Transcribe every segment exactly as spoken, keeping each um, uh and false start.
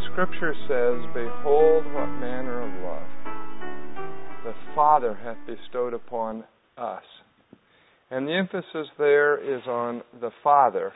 Scripture says, "Behold what manner of love the Father hath bestowed upon us." And the emphasis there is on the Father.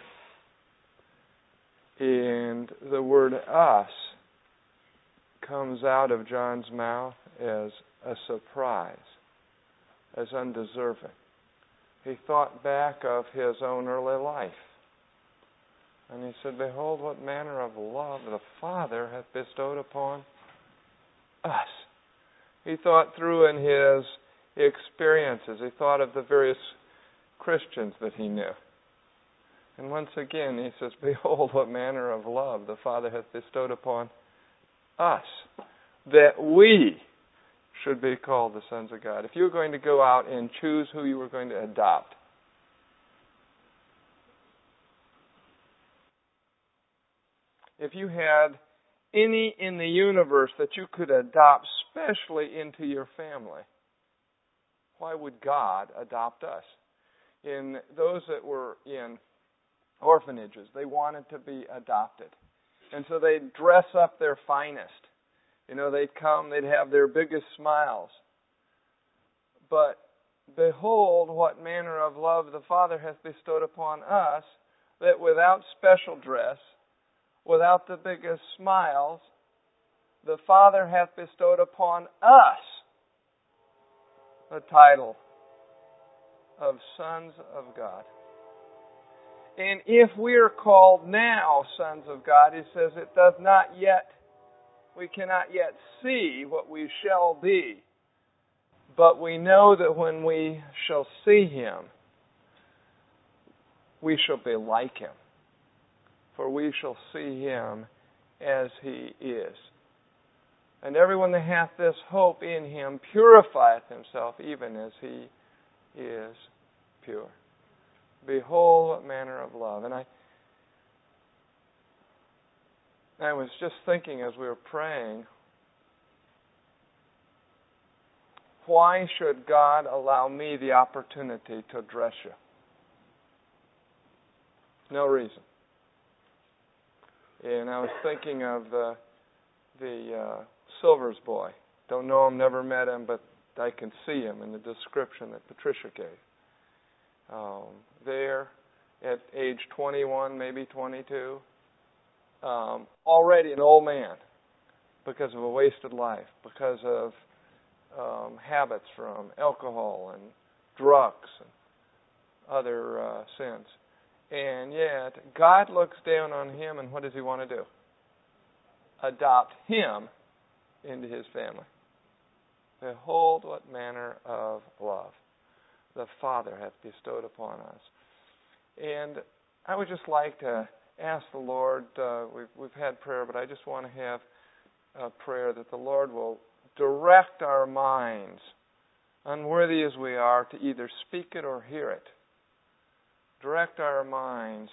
And the word "us" comes out of John's mouth as a surprise, as undeserving. He thought back of his own early life. And he said, "Behold what manner of love the Father hath bestowed upon us." He thought through in his experiences. He thought of the various Christians that he knew. And once again he says, "Behold what manner of love the Father hath bestowed upon us, that we should be called the sons of God." If you were going to go out and choose who you were going to adopt, if you had any in the universe that you could adopt specially into your family, why would God adopt us? In those that were in orphanages, they wanted to be adopted. And so they'd dress up their finest. You know, they'd come, they'd have their biggest smiles. But behold what manner of love the Father hath bestowed upon us, that without special dress, without the biggest smiles, the Father hath bestowed upon us the title of sons of God. And if we are called now sons of God, he says it does not yet, we cannot yet see what we shall be. But we know that when we shall see Him, we shall be like Him. For we shall see Him as He is. And everyone that hath this hope in Him purifieth himself even as He is pure. Behold what manner of love. And I I was just thinking as we were praying, why should God allow me the opportunity to address you? No reason. And I was thinking of the the uh, Silvers boy. Don't know him, never met him, but I can see him in the description that Patricia gave. Um, there, at age twenty-one, maybe twenty-two, um, already an old man because of a wasted life, because of um, habits from alcohol and drugs and other uh, sins. And yet, God looks down on him, and what does He want to do? Adopt him into His family. Behold what manner of love the Father hath bestowed upon us. And I would just like to ask the Lord, uh, we've, we've had prayer, but I just want to have a prayer that the Lord will direct our minds, unworthy as we are, to either speak it or hear it. Direct our minds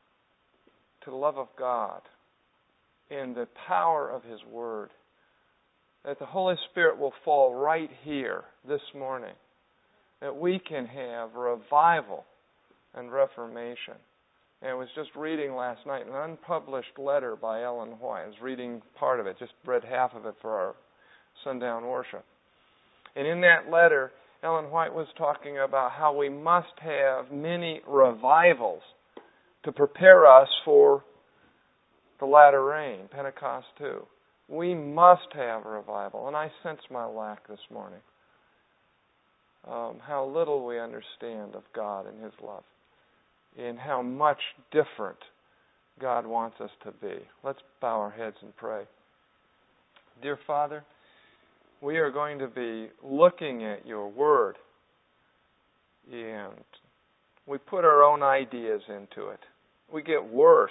to the love of God and the power of His Word. That the Holy Spirit will fall right here this morning. That we can have revival and reformation. And I was just reading last night an unpublished letter by Ellen White. I was reading part of it, just read half of it for our sundown worship. And in that letter, Ellen White was talking about how we must have many revivals to prepare us for the latter rain, Pentecost too. We must have a revival. And I sense my lack this morning. Um, how little we understand of God and His love. And how much different God wants us to be. Let's bow our heads and pray. Dear Father, we are going to be looking at Your Word. And we put our own ideas into it. We get worse.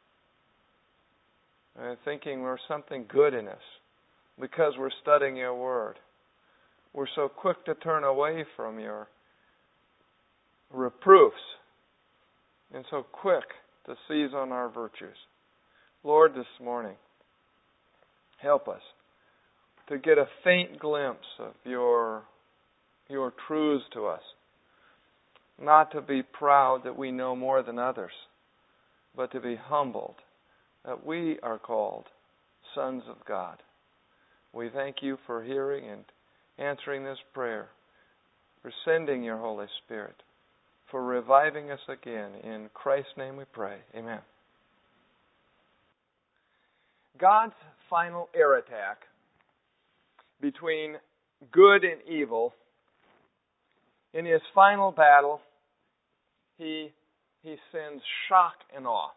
Uh, thinking there's something good in us because we're studying Your Word. We're so quick to turn away from Your reproofs and so quick to seize on our virtues. Lord, this morning, help us to get a faint glimpse of Your, your truths to us. Not to be proud that we know more than others, but to be humbled that we are called sons of God. We thank you for hearing and answering this prayer, for sending your Holy Spirit, for reviving us again. In Christ's name we pray. Amen. God's final air attack between good and evil, in His final battle, He, he sends shock and awe.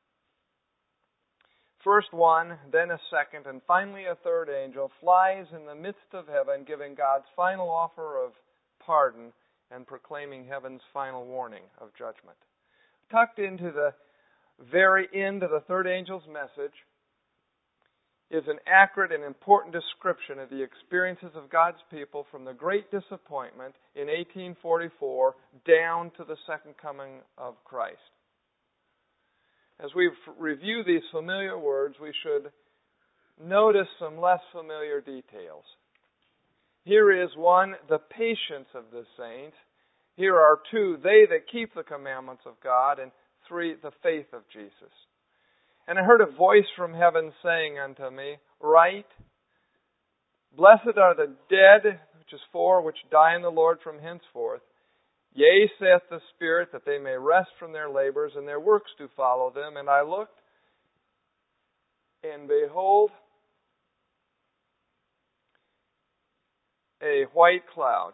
First one, then a second, and finally a third angel flies in the midst of heaven, giving God's final offer of pardon and proclaiming heaven's final warning of judgment. Tucked into the very end of the third angel's message is an accurate and important description of the experiences of God's people from the great disappointment in eighteen forty-four down to the second coming of Christ. As we review these familiar words, we should notice some less familiar details. Here is one, the patience of the saints. Here are two, they that keep the commandments of God. And three, the faith of Jesus. And I heard a voice from heaven saying unto me, Write, Blessed are the dead, which is four, which die in the Lord from henceforth. Yea, saith the Spirit, that they may rest from their labors, and their works do follow them. And I looked, and behold, a white cloud.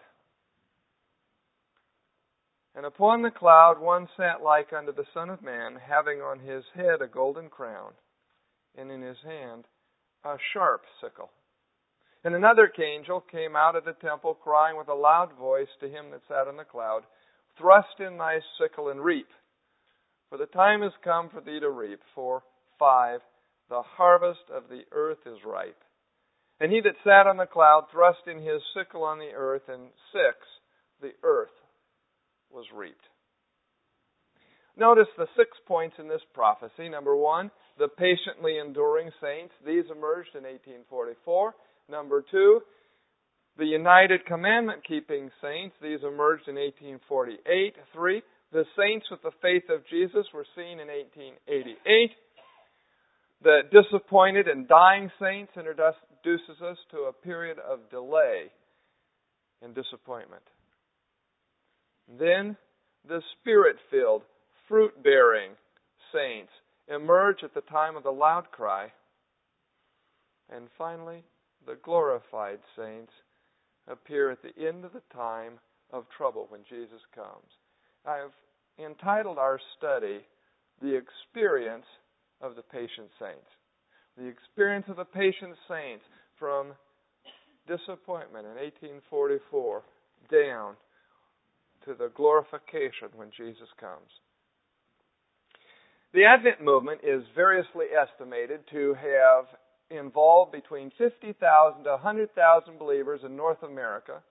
And upon the cloud one sat like unto the Son of Man, having on his head a golden crown, and in his hand a sharp sickle. And another angel came out of the temple, crying with a loud voice to him that sat on the cloud, Thrust in thy sickle and reap, for the time is come for thee to reap. For five, the harvest of the earth is ripe. And he that sat on the cloud thrust in his sickle on the earth, and six, the earth was reaped. Notice the six points in this prophecy. Number one, the patiently enduring saints. These emerged in eighteen forty-four. Number two, the united commandment-keeping saints. These emerged in eighteen forty-eight. Three, the saints with the faith of Jesus were seen in eighteen eighty-eight. The disappointed and dying saints introduces us to a period of delay and disappointment. Then the Spirit-filled, fruit-bearing saints emerge at the time of the loud cry. And finally, the glorified saints appear at the end of the time of trouble when Jesus comes. I have entitled our study, The Experience of the Patient Saints. The experience of the patient saints from disappointment in eighteen forty-four down to the glorification when Jesus comes. The Advent movement is variously estimated to have involved between fifty thousand to one hundred thousand believers in North America,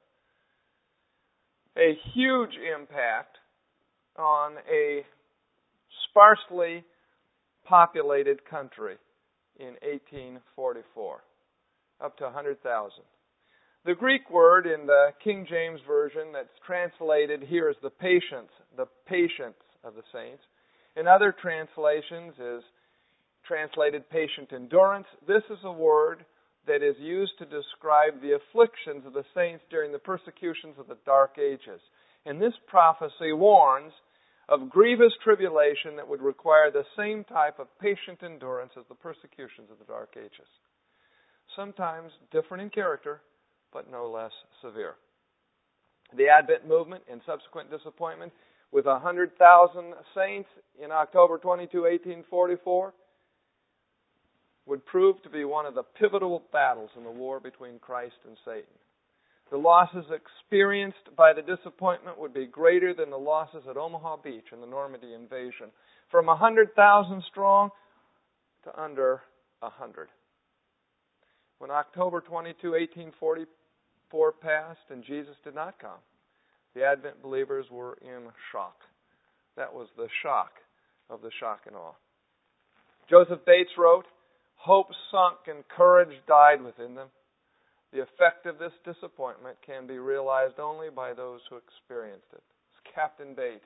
a huge impact on a sparsely populated country in eighteen forty-four, up to one hundred thousand. The Greek word in the King James Version that's translated here as the patience, the patience of the saints. In other translations is translated patient endurance. This is a word that is used to describe the afflictions of the saints during the persecutions of the Dark Ages. And this prophecy warns of grievous tribulation that would require the same type of patient endurance as the persecutions of the Dark Ages. Sometimes different in character, but no less severe. The Advent movement and subsequent disappointment with one hundred thousand saints in October twenty-second, eighteen forty-four would prove to be one of the pivotal battles in the war between Christ and Satan. The losses experienced by the disappointment would be greater than the losses at Omaha Beach in the Normandy invasion, from one hundred thousand strong to under one hundred. When October twenty-second, eighteen forty-four passed and Jesus did not come, the Advent believers were in shock. That was the shock of the shock and awe. Joseph Bates wrote, "Hope sunk and courage died within them. The effect of this disappointment can be realized only by those who experienced it." It's Captain Bates.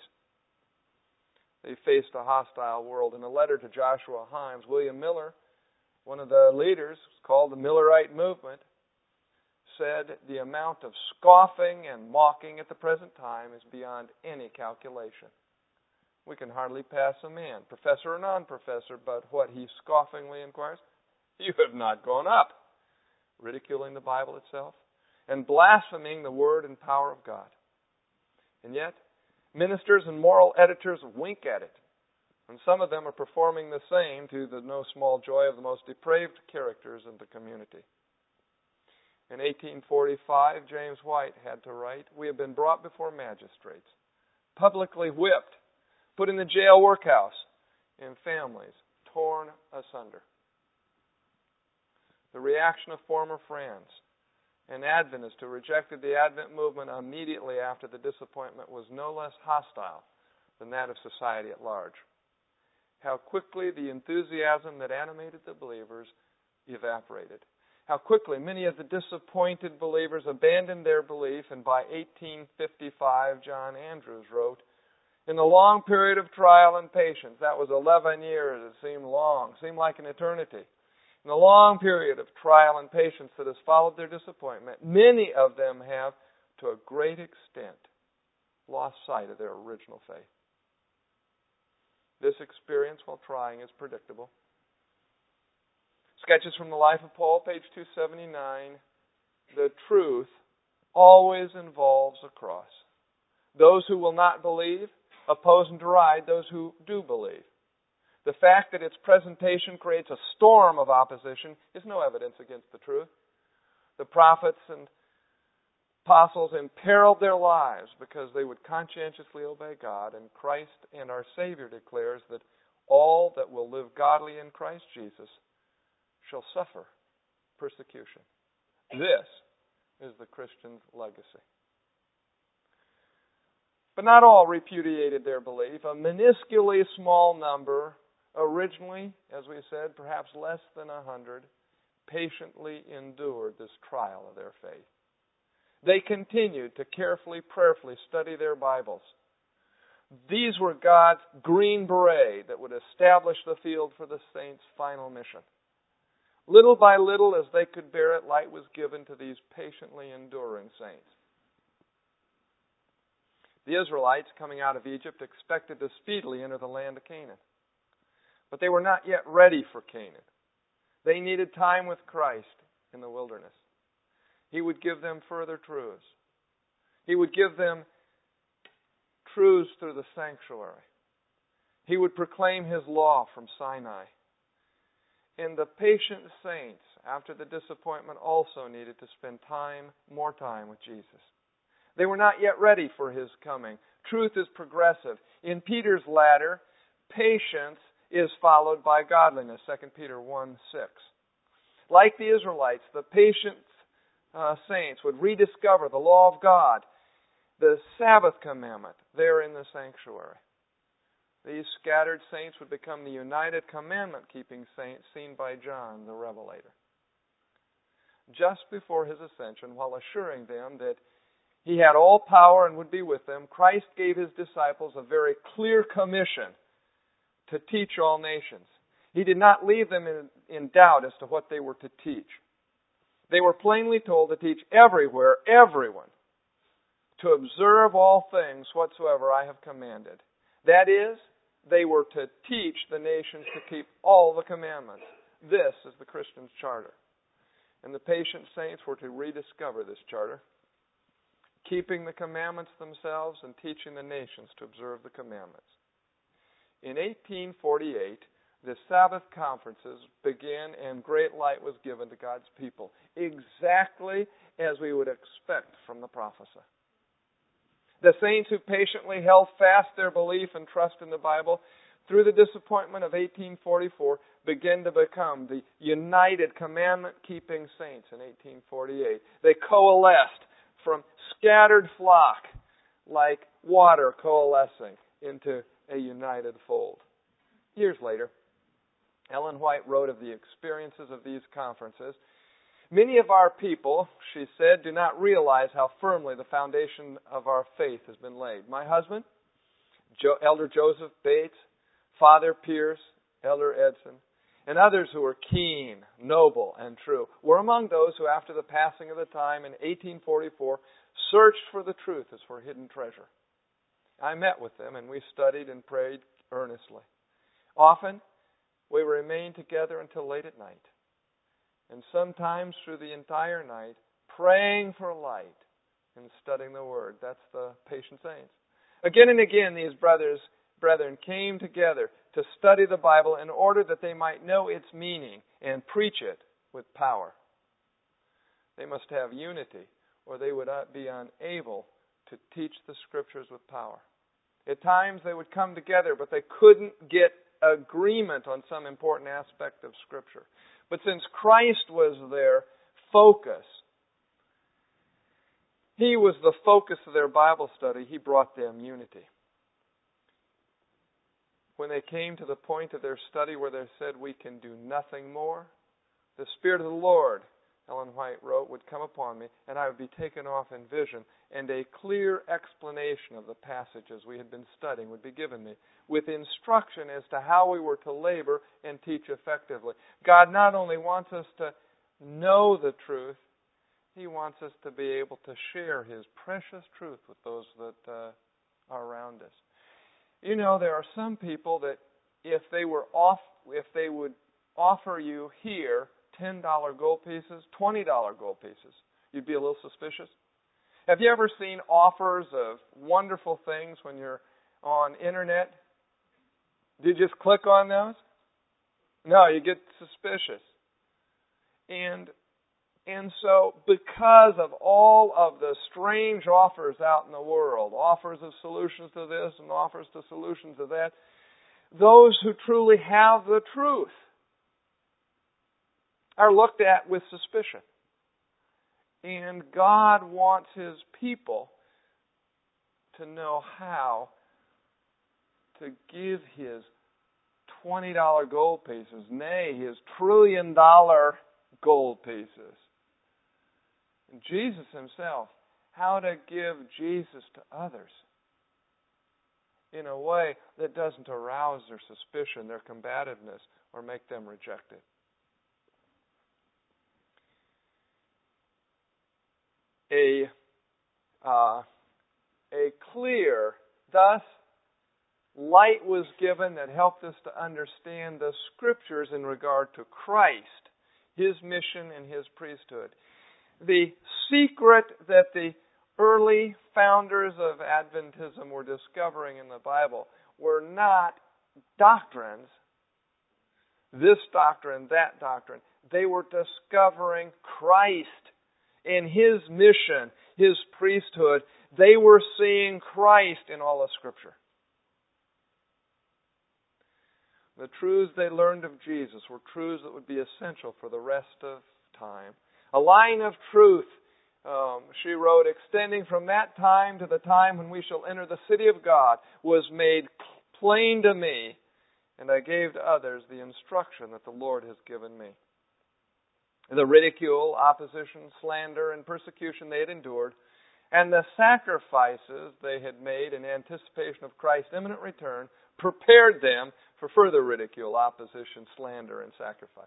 They faced a hostile world. In a letter to Joshua Himes, William Miller, one of of the leaders, called the Millerite movement, said the amount of scoffing and mocking at the present time is beyond any calculation. We can hardly pass a man, professor or non-professor, but what he scoffingly inquires, you have not gone up, ridiculing the Bible itself and blaspheming the word and power of God. And yet, ministers and moral editors wink at it, and some of them are performing the same to the no small joy of the most depraved characters in the community. In eighteen forty-five, James White had to write, "We have been brought before magistrates, publicly whipped, put in the jail workhouse, and families torn asunder." The reaction of former friends and Adventists who rejected the Advent movement immediately after the disappointment was no less hostile than that of society at large. How quickly the enthusiasm that animated the believers evaporated. How quickly many of the disappointed believers abandoned their belief, and by eighteen fifty-five, John Andrews wrote, "In the long period of trial and patience," that was eleven years, it seemed long, seemed like an eternity. In the long period of trial and patience that has followed their disappointment, many of them have, to a great extent, lost sight of their original faith. This experience while trying is predictable. Sketches from the Life of Paul, page two seventy-nine. The truth always involves a cross. Those who will not believe oppose and deride those who do believe. The fact that its presentation creates a storm of opposition is no evidence against the truth. The prophets and apostles imperiled their lives because they would conscientiously obey God, and Christ and our Savior declares that all that will live godly in Christ Jesus shall suffer persecution. This is the Christian's legacy. But not all repudiated their belief. A minusculely small number, originally, as we said, perhaps less than a hundred, patiently endured this trial of their faith. They continued to carefully, prayerfully study their Bibles. These were God's green beret that would establish the field for the saints' final mission. Little by little, as they could bear it, light was given to these patiently enduring saints. The Israelites, coming out of Egypt, expected to speedily enter the land of Canaan. But they were not yet ready for Canaan. They needed time with Christ in the wilderness. He would give them further truths. He would give them truths through the sanctuary. He would proclaim His law from Sinai. And the patient saints, after the disappointment, also needed to spend time, more time with Jesus. They were not yet ready for His coming. Truth is progressive. In Peter's ladder, patience is followed by godliness, Second Peter one six. Like the Israelites, the patient uh, saints would rediscover the law of God, the Sabbath commandment, there in the sanctuary. These scattered saints would become the united commandment-keeping saints seen by John the Revelator. Just before His ascension, while assuring them that He had all power and would be with them, Christ gave His disciples a very clear commission to teach all nations. He did not leave them in, in doubt as to what they were to teach. They were plainly told to teach everywhere, everyone, to observe all things whatsoever I have commanded. That is, they were to teach the nations to keep all the commandments. This is the Christian's charter. And the patient saints were to rediscover this charter, keeping the commandments themselves and teaching the nations to observe the commandments. In eighteen forty-eight, the Sabbath conferences began and great light was given to God's people, exactly as we would expect from the prophecy. The saints who patiently held fast their belief and trust in the Bible through the disappointment of eighteen forty-four began to become the united commandment-keeping saints in eighteen forty-eight. They coalesced from scattered flock like water coalescing into a united fold. Years later, Ellen White wrote of the experiences of these conferences. Many of our people, she said, do not realize how firmly the foundation of our faith has been laid. My husband, jo- Elder Joseph Bates, Father Pierce, Elder Edson, and others who were keen, noble, and true, were among those who, after the passing of the time in eighteen forty-four, searched for the truth as for hidden treasure. I met with them, and we studied and prayed earnestly. Often, we remained together until late at night, and sometimes through the entire night, praying for light and studying the Word. That's the patient saints. Again and again, these brothers, brethren came together to study the Bible in order that they might know its meaning and preach it with power. They must have unity, or they would be unable to teach the Scriptures with power. At times they would come together, but they couldn't get agreement on some important aspect of Scripture. But since Christ was their focus, He was the focus of their Bible study, He brought them unity. When they came to the point of their study where they said, we can do nothing more, the Spirit of the Lord, Ellen White wrote, would come upon me, and I would be taken off in vision, and a clear explanation of the passages we had been studying would be given me, with instruction as to how we were to labor and teach effectively. God not only wants us to know the truth, He wants us to be able to share His precious truth with those that uh, are around us. You know, there are some people that if they were off, if they would offer you here ten dollar gold pieces, twenty dollar gold pieces, you'd be a little suspicious. Have you ever seen offers of wonderful things when you're on internet? Do you just click on those? No, you get suspicious. And and so because of all of the strange offers out in the world, offers of solutions to this and offers to solutions to that, those who truly have the truth are looked at with suspicion. And God wants His people to know how to give His twenty dollar gold pieces, nay, His trillion dollar gold pieces. And Jesus Himself, how to give Jesus to others in a way that doesn't arouse their suspicion, their combativeness, or make them reject it. A, uh, a clear, thus, light was given that helped us to understand the Scriptures in regard to Christ, His mission and His priesthood. The secret that the early founders of Adventism were discovering in the Bible were not doctrines, this doctrine, that doctrine. They were discovering Christ in His mission, His priesthood. They were seeing Christ in all of Scripture. The truths they learned of Jesus were truths that would be essential for the rest of time. A line of truth, um, she wrote, extending from that time to the time when we shall enter the city of God, was made plain to me, and I gave to others the instruction that the Lord has given me. The ridicule, opposition, slander, and persecution they had endured, and the sacrifices they had made in anticipation of Christ's imminent return, prepared them for further ridicule, opposition, slander, and sacrifice.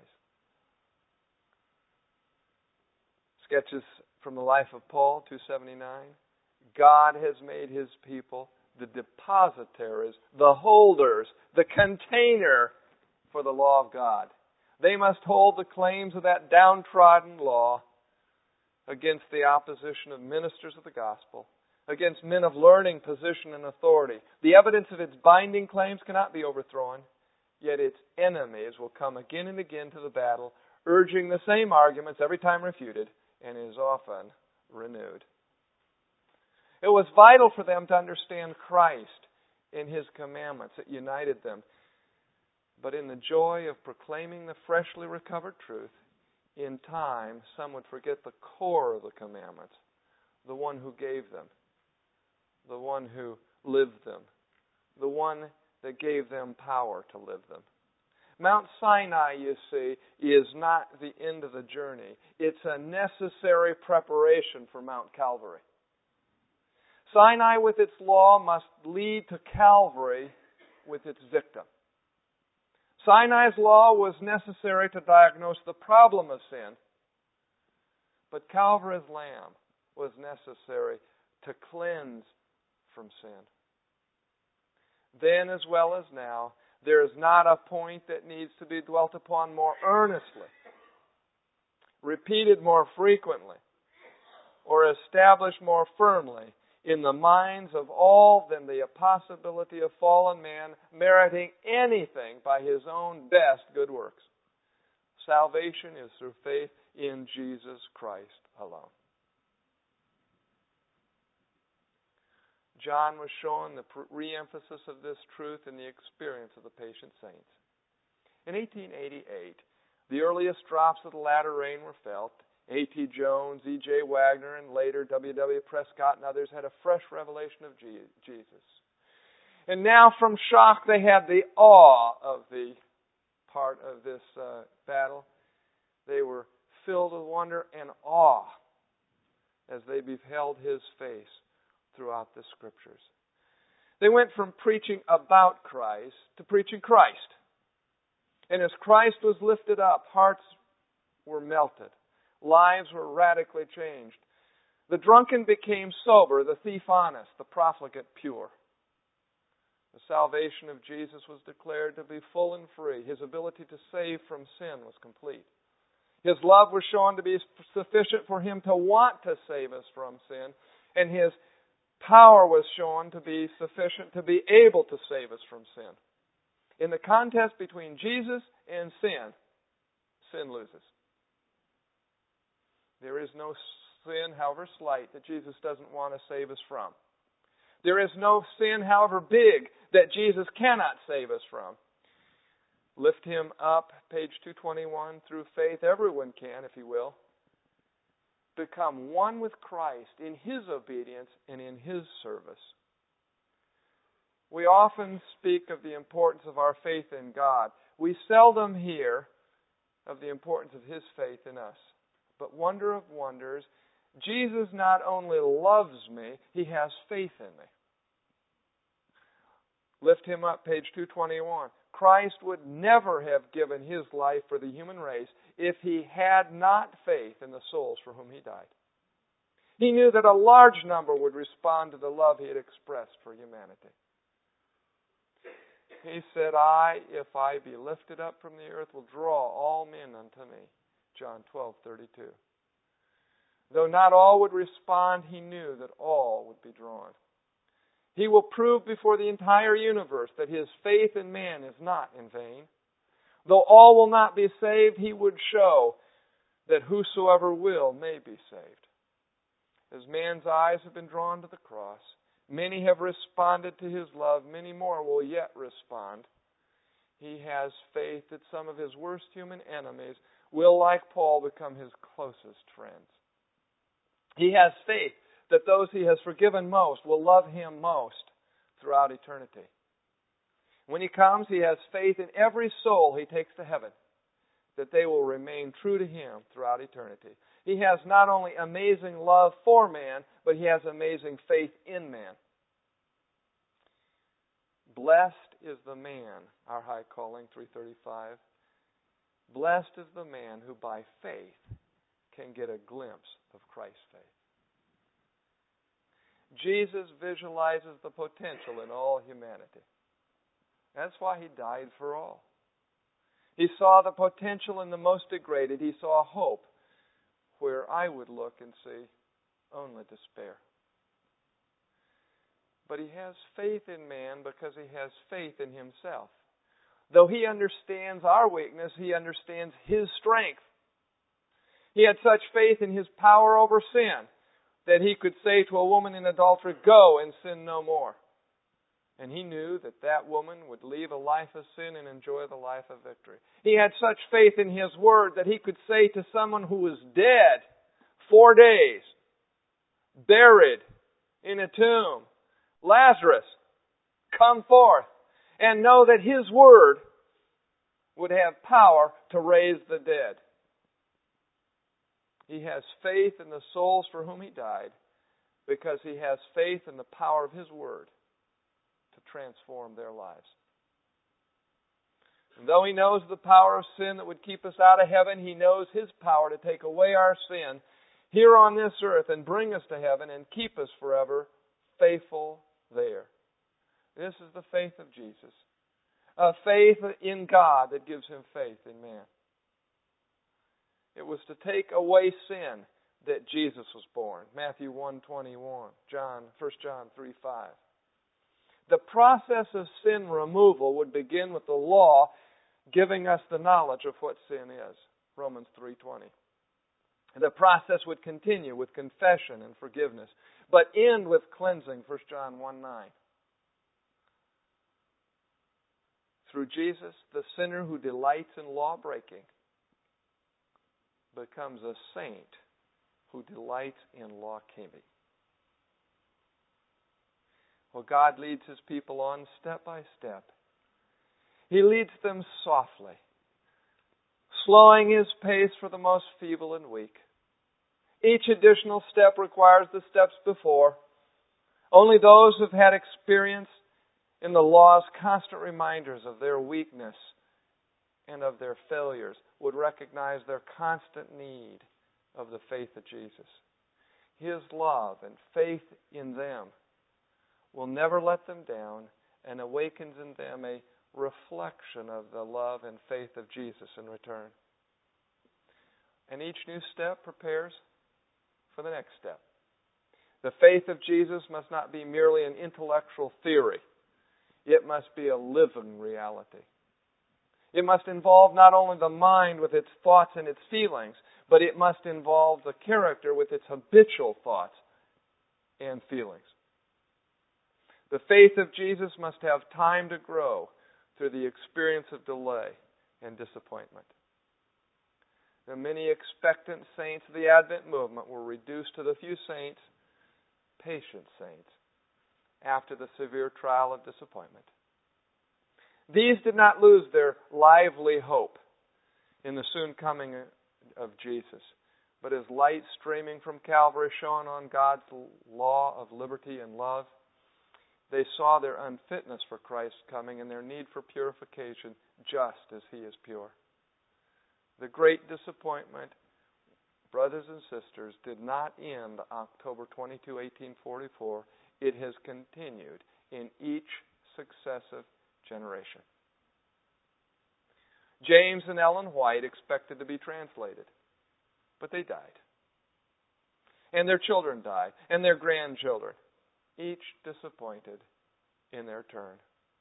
Sketches from the life of Paul, two seventy-nine. God has made His people the depositaries, the holders, the container for the law of God. They must hold the claims of that downtrodden law against the opposition of ministers of the gospel, against men of learning, position, and authority. The evidence of its binding claims cannot be overthrown, yet its enemies will come again and again to the battle, urging the same arguments every time refuted, and is often renewed. It was vital for them to understand Christ in His commandments. It united them. But in the joy of proclaiming the freshly recovered truth, in time, some would forget the core of the commandments, the one who gave them, the one who lived them, the one that gave them power to live them. Mount Sinai, you see, is not the end of the journey. It's a necessary preparation for Mount Calvary. Sinai with its law must lead to Calvary with its victim. Sinai's law was necessary to diagnose the problem of sin, but Calvary's lamb was necessary to cleanse from sin. Then as well as now, there is not a point that needs to be dwelt upon more earnestly, repeated more frequently, or established more firmly in the minds of all than the possibility of fallen man meriting anything by his own best good works. Salvation is through faith in Jesus Christ alone. John was shown the re-emphasis of this truth in the experience of the patient saints. In eighteen eighty-eight, the earliest drops of the latter rain were felt. A T Jones, E J Wagner, and later W W Prescott and others had a fresh revelation of Jesus. And now from shock they had the awe of the part of this uh, battle. They were filled with wonder and awe as they beheld His face throughout the Scriptures. They went from preaching about Christ to preaching Christ. And as Christ was lifted up, hearts were melted. Lives were radically changed. The drunken became sober, the thief honest, the profligate pure. The salvation of Jesus was declared to be full and free. His ability to save from sin was complete. His love was shown to be sufficient for Him to want to save us from sin. And His power was shown to be sufficient to be able to save us from sin. In the contest between Jesus and sin, sin loses. There is no sin, however slight, that Jesus doesn't want to save us from. There is no sin, however big, that Jesus cannot save us from. Lift Him up, page two twenty-one, through faith. Everyone can, if you will. Become one with Christ in His obedience and in His service. We often speak of the importance of our faith in God. We seldom hear of the importance of His faith in us. But wonder of wonders, Jesus not only loves me, He has faith in me. Lift Him up, page two twenty-one. Christ would never have given His life for the human race if He had not faith in the souls for whom He died. He knew that a large number would respond to the love He had expressed for humanity. He said, I, if I be lifted up from the earth, will draw all men unto me. John twelve thirty-two. Though not all would respond, He knew that all would be drawn. He will prove before the entire universe that His faith in man is not in vain. Though all will not be saved, He would show that whosoever will may be saved. As man's eyes have been drawn to the cross, many have responded to His love, many more will yet respond. He has faith that some of His worst human enemies will, like Paul, become His closest friends. He has faith that those He has forgiven most will love Him most throughout eternity. When He comes, He has faith in every soul He takes to heaven, that they will remain true to Him throughout eternity. He has not only amazing love for man, but He has amazing faith in man. Blessed is the man, our high calling, three thirty-five. Blessed is the man who by faith can get a glimpse of Christ's faith. Jesus visualizes the potential in all humanity. That's why He died for all. He saw the potential in the most degraded. He saw hope where I would look and see only despair. But He has faith in man because He has faith in Himself. Though He understands our weakness, He understands His strength. He had such faith in His power over sin that He could say to a woman in adultery, go and sin no more. And He knew that that woman would leave a life of sin and enjoy the life of victory. He had such faith in His Word that He could say to someone who was dead four days, buried in a tomb, Lazarus, come forth, and know that His Word would have power to raise the dead. He has faith in the souls for whom He died because He has faith in the power of His Word to transform their lives. And though He knows the power of sin that would keep us out of heaven, He knows His power to take away our sin here on this earth and bring us to heaven and keep us forever faithful there. This is the faith of Jesus. A faith in God that gives Him faith in man. It was to take away sin that Jesus was born. Matthew one twenty-one, John, First John three five. The process of sin removal would begin with the law giving us the knowledge of what sin is. Romans three twenty. The process would continue with confession and forgiveness, but end with cleansing. First John one nine. Through Jesus, the sinner who delights in law-breaking becomes a saint who delights in law-keeping. Well, God leads His people on step by step. He leads them softly, slowing His pace for the most feeble and weak. Each additional step requires the steps before. Only those who have had experience in the law's constant reminders of their weakness and of their failures would recognize their constant need of the faith of Jesus. His love and faith in them will never let them down and awakens in them a reflection of the love and faith of Jesus in return. And each new step prepares for the next step. The faith of Jesus must not be merely an intellectual theory. It must be a living reality. It must involve not only the mind with its thoughts and its feelings, but it must involve the character with its habitual thoughts and feelings. The faith of Jesus must have time to grow through the experience of delay and disappointment. The many expectant saints of the Advent movement were reduced to the few saints, patient saints, after the severe trial of disappointment. These did not lose their lively hope in the soon coming of Jesus, but as light streaming from Calvary shone on God's law of liberty and love, they saw their unfitness for Christ's coming and their need for purification just as He is pure. The great disappointment, brothers and sisters, did not end October twenty-second, eighteen forty-four. It has continued in each successive generation. James and Ellen White expected to be translated, but they died. And their children died, and their grandchildren, each disappointed in their turn.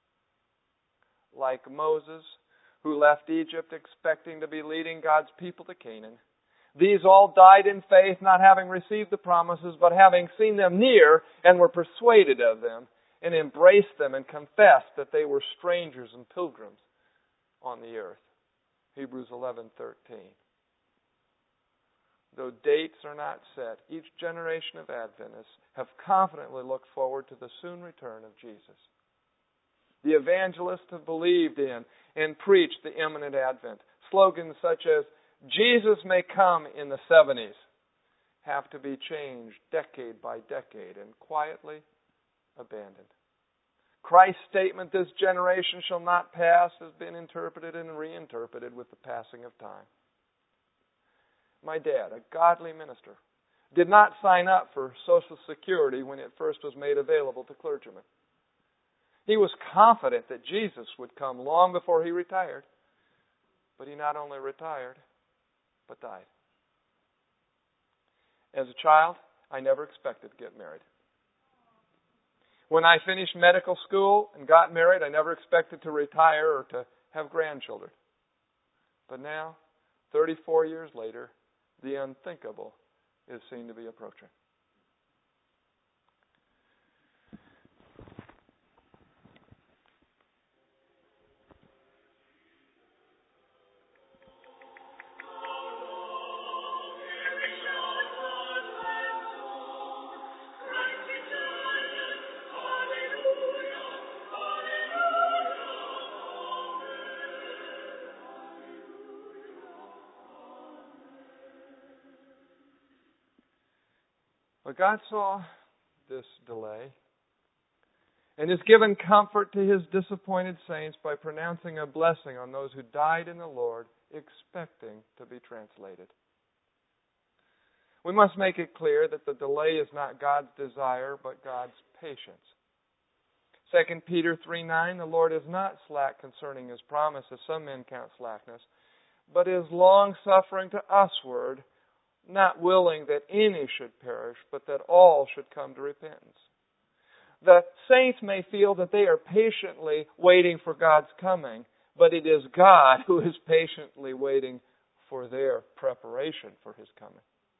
Like Moses, who left Egypt expecting to be leading God's people to Canaan, these all died in faith, not having received the promises, but having seen them near and were persuaded of them, and embraced them and confessed that they were strangers and pilgrims on the earth. Hebrews eleven thirteen. Though dates are not set, each generation of Adventists have confidently looked forward to the soon return of Jesus. The evangelists have believed in and preached the imminent Advent. Slogans such as, "Jesus may come in the seventies," have to be changed decade by decade and quietly abandoned. Christ's statement, "This generation shall not pass," has been interpreted and reinterpreted with the passing of time. My dad, a godly minister, did not sign up for Social Security when it first was made available to clergymen. He was confident that Jesus would come long before he retired, but he not only retired, but died. As a child, I never expected to get married. When I finished medical school and got married, I never expected to retire or to have grandchildren. But now, thirty-four years later, the unthinkable is seen to be approaching. But God saw this delay, and has given comfort to His disappointed saints by pronouncing a blessing on those who died in the Lord, expecting to be translated. We must make it clear that the delay is not God's desire, but God's patience. Second Peter three nine, the Lord is not slack concerning His promise, as some men count slackness, but is long-suffering to usward, not willing that any should perish, but that all should come to repentance. The saints may feel that they are patiently waiting for God's coming, but it is God who is patiently waiting for their preparation for His coming.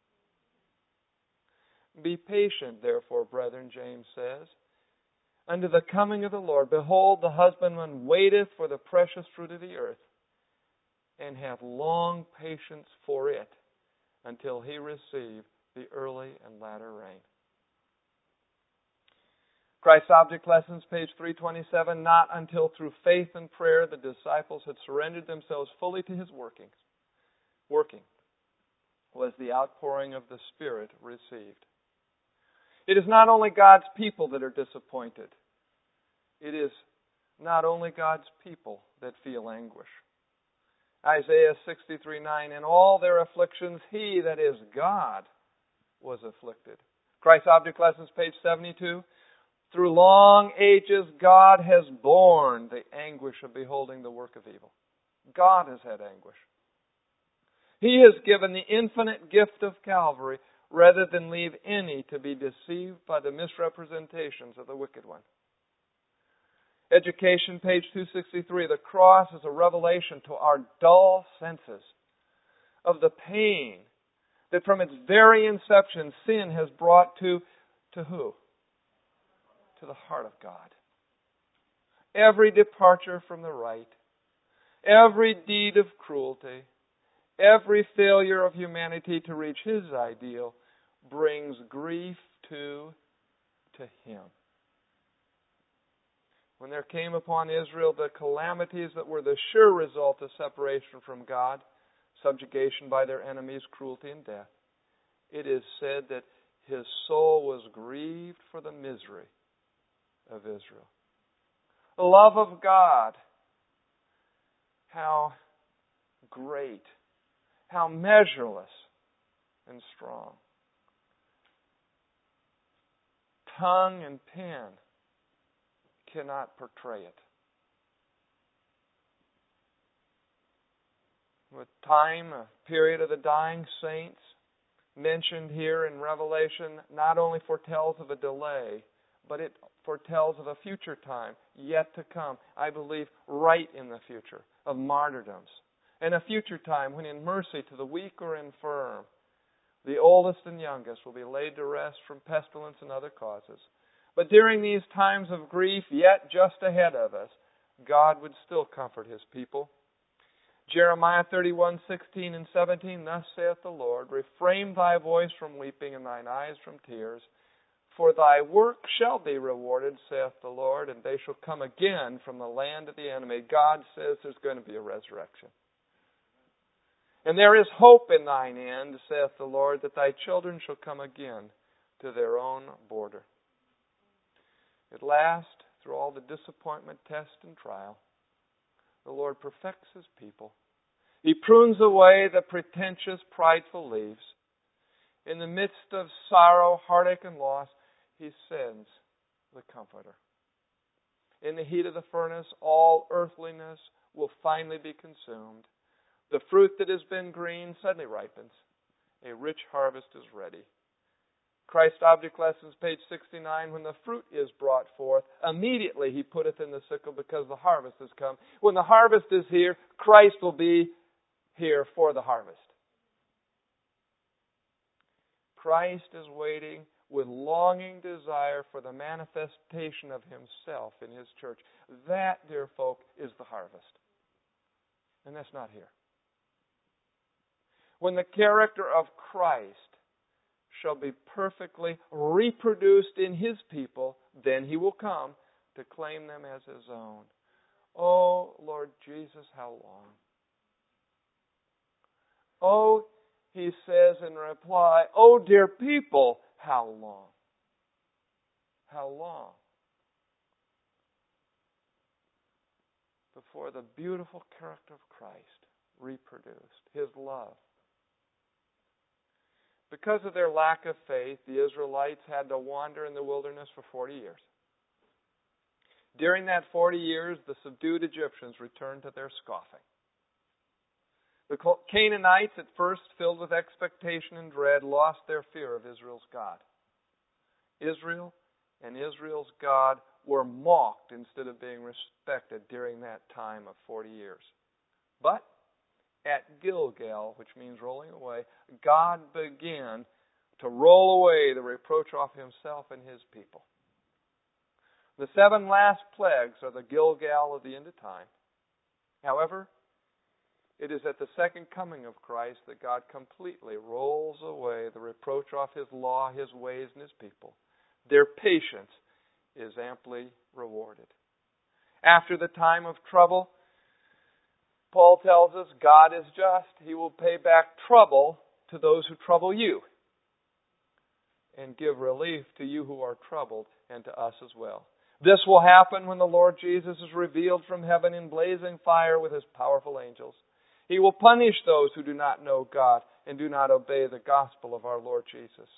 Be patient, therefore, brethren, James says, unto the coming of the Lord. Behold, the husbandman waiteth for the precious fruit of the earth, and hath long patience for it, until he receive the early and latter rain. Christ's Object Lessons, page three twenty-seven, not until through faith and prayer the disciples had surrendered themselves fully to His workings, working, was the outpouring of the Spirit received. It is not only God's people that are disappointed. It is not only God's people that feel anguish. Isaiah sixty-three nine, in all their afflictions, He, that is God, was afflicted. Christ's Object Lessons, page seventy-two, through long ages, God has borne the anguish of beholding the work of evil. God has had anguish. He has given the infinite gift of Calvary rather than leave any to be deceived by the misrepresentations of the wicked one. Education, page two sixty-three, the cross is a revelation to our dull senses of the pain that from its very inception sin has brought to, to who? To the heart of God. Every departure from the right, every deed of cruelty, every failure of humanity to reach His ideal brings grief to, to Him. When there came upon Israel the calamities that were the sure result of separation from God, subjugation by their enemies, cruelty, and death, it is said that His soul was grieved for the misery of Israel. The love of God, how great, how measureless and strong. Tongue and pen cannot portray it. With time, a period of the dying saints mentioned here in Revelation not only foretells of a delay, but it foretells of a future time yet to come. I believe right in the future of martyrdoms. And a future time when in mercy to the weak or infirm, the oldest and youngest will be laid to rest from pestilence and other causes. But during these times of grief, yet just ahead of us, God would still comfort His people. Jeremiah thirty-one sixteen and seventeen, thus saith the Lord, refrain thy voice from weeping and thine eyes from tears, for thy work shall be rewarded, saith the Lord, and they shall come again from the land of the enemy. God says there's going to be a resurrection. And there is hope in thine end, saith the Lord, that thy children shall come again to their own border. At last, through all the disappointment, test, and trial, the Lord perfects His people. He prunes away the pretentious, prideful leaves. In the midst of sorrow, heartache, and loss, He sends the Comforter. In the heat of the furnace, all earthliness will finally be consumed. The fruit that has been green suddenly ripens. A rich harvest is ready. Christ's Object Lessons, page sixty-nine, when the fruit is brought forth, immediately He putteth in the sickle because the harvest has come. When the harvest is here, Christ will be here for the harvest. Christ is waiting with longing desire for the manifestation of Himself in His church. That, dear folk, is the harvest. And that's not here. When the character of Christ shall be perfectly reproduced in His people, then He will come to claim them as His own. Oh, Lord Jesus, how long? Oh, He says in reply, oh, dear people, how long? How long? before the beautiful character of Christ reproduced, His love. Because of their lack of faith, the Israelites had to wander in the wilderness for forty years. During that forty years, the subdued Egyptians returned to their scoffing. The Canaanites, at first filled with expectation and dread, lost their fear of Israel's God. Israel and Israel's God were mocked instead of being respected during that time of forty years. But at Gilgal, which means rolling away, God began to roll away the reproach off Himself and His people. The seven last plagues are the Gilgal of the end of time. However, it is at the second coming of Christ that God completely rolls away the reproach off His law, His ways, and His people. Their patience is amply rewarded. After the time of trouble, Paul tells us God is just. He will pay back trouble to those who trouble you and give relief to you who are troubled and to us as well. This will happen when the Lord Jesus is revealed from heaven in blazing fire with His powerful angels. He will punish those who do not know God and do not obey the gospel of our Lord Jesus.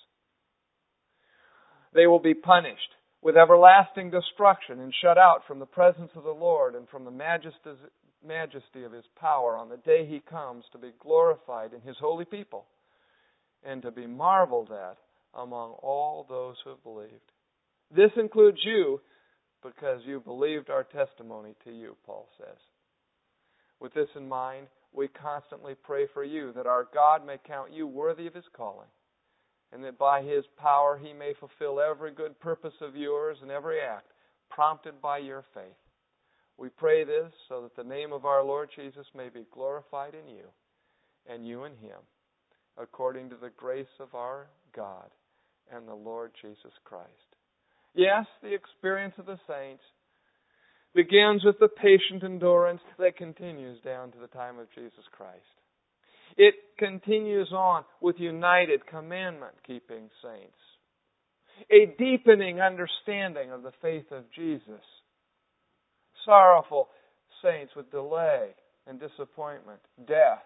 They will be punished with everlasting destruction and shut out from the presence of the Lord and from the majesty of His power on the day He comes to be glorified in His holy people and to be marveled at among all those who have believed. This includes you, because you believed our testimony to you, Paul says. With this in mind, we constantly pray for you that our God may count you worthy of His calling, and that by His power He may fulfill every good purpose of yours and every act prompted by your faith. We pray this so that the name of our Lord Jesus may be glorified in you and you in Him, according to the grace of our God and the Lord Jesus Christ. Yes, the experience of the saints begins with the patient endurance that continues down to the time of Jesus Christ. It continues on with united commandment-keeping saints, a deepening understanding of the faith of Jesus, sorrowful saints with delay and disappointment, death,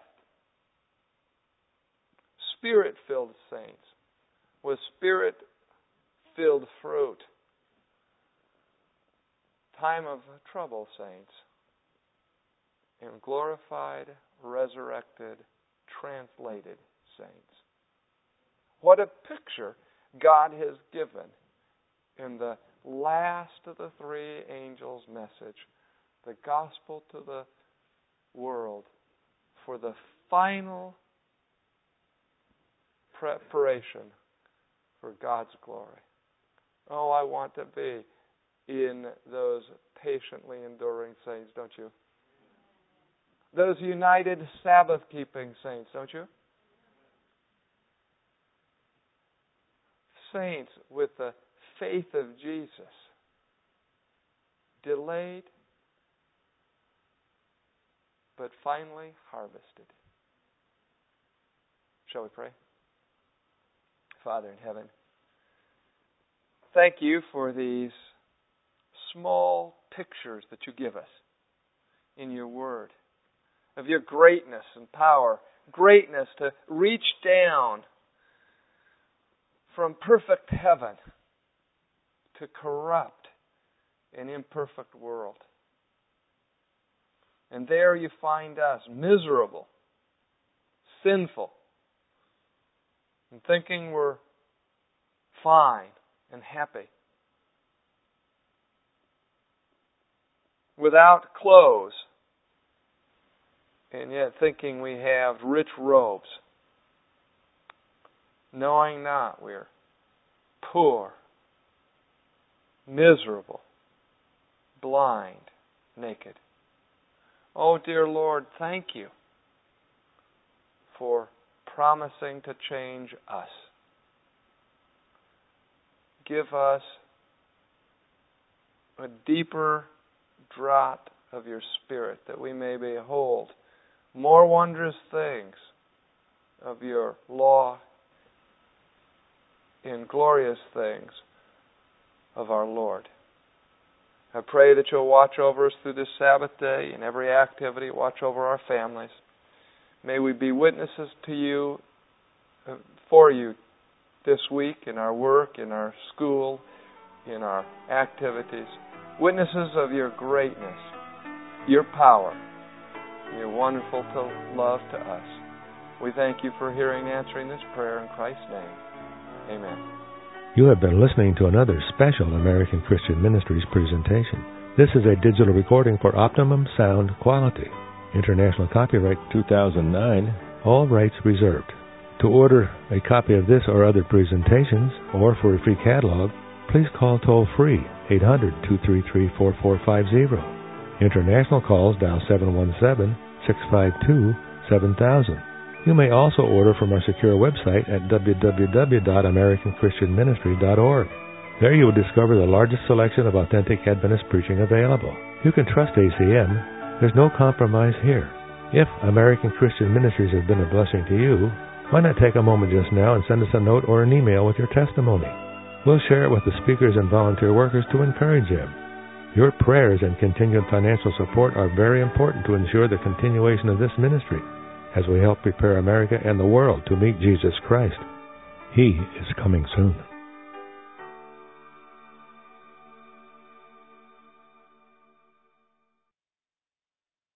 Spirit-filled saints with Spirit-filled fruit, time of trouble saints, and glorified, resurrected, translated saints. What a picture God has given in the last of the three angels' message, the gospel to the world, for the final preparation for God's glory. Oh, I want to be in those patiently enduring saints, don't you? Those united Sabbath-keeping saints, don't you? Saints with the faith of Jesus, delayed, but finally harvested. Shall we pray? Father in heaven, thank you for these small pictures that you give us in your Word of your greatness and power, greatness to reach down from perfect heaven to corrupt an imperfect world. And there you find us, miserable, sinful, and thinking we're fine and happy, without clothes, and yet thinking we have rich robes, knowing not we're poor, miserable, blind, naked. Oh, dear Lord, thank you for promising to change us. Give us a deeper draught of your Spirit, that we may behold more wondrous things of your law and glorious things of our Lord. I pray that you'll watch over us through this Sabbath day and every activity. Watch over our families. May we be witnesses to you, uh, for you this week in our work, in our school, in our activities. Witnesses of your greatness, your power, your wonderful to love to us. We thank you for hearing and answering this prayer in Christ's name. Amen. You have been listening to another special American Christian Ministries presentation. This is a digital recording for optimum sound quality. International copyright two thousand nine, all rights reserved. To order a copy of this or other presentations, or for a free catalog, please call toll-free eight hundred, two three three, four four five zero. International calls dial seven one seven, six five two, seven thousand. You may also order from our secure website at w w w dot american christian ministry dot org. There you will discover the largest selection of authentic Adventist preaching available. You can trust A C M. There's no compromise here. If American Christian Ministries has been a blessing to you, why not take a moment just now and send us a note or an email with your testimony? We'll share it with the speakers and volunteer workers to encourage them. Your prayers and continued financial support are very important to ensure the continuation of this ministry as we help prepare America and the world to meet Jesus Christ. He is coming soon.